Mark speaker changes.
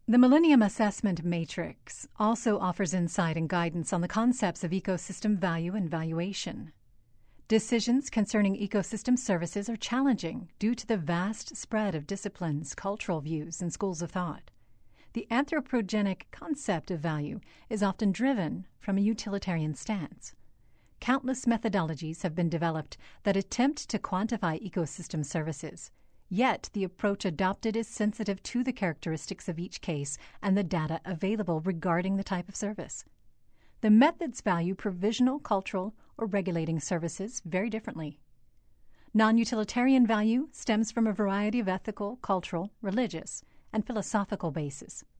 Speaker 1: The Millennium Assessment Matrix also offers insight and guidance on the concepts of ecosystem value and valuation. Decisions concerning ecosystem services are challenging due to the vast spread of disciplines, cultural views, and schools of thought. The anthropogenic concept of value is often driven from a utilitarian stance. Countless methodologies have been developed that attempt to quantify ecosystem services, yet the approach adopted is sensitive to the characteristics of each case and the data available regarding the type of service. The methods value provisional, cultural, or regulating services very differently. Non-utilitarian value stems from a variety of ethical, cultural, religious, and philosophical bases.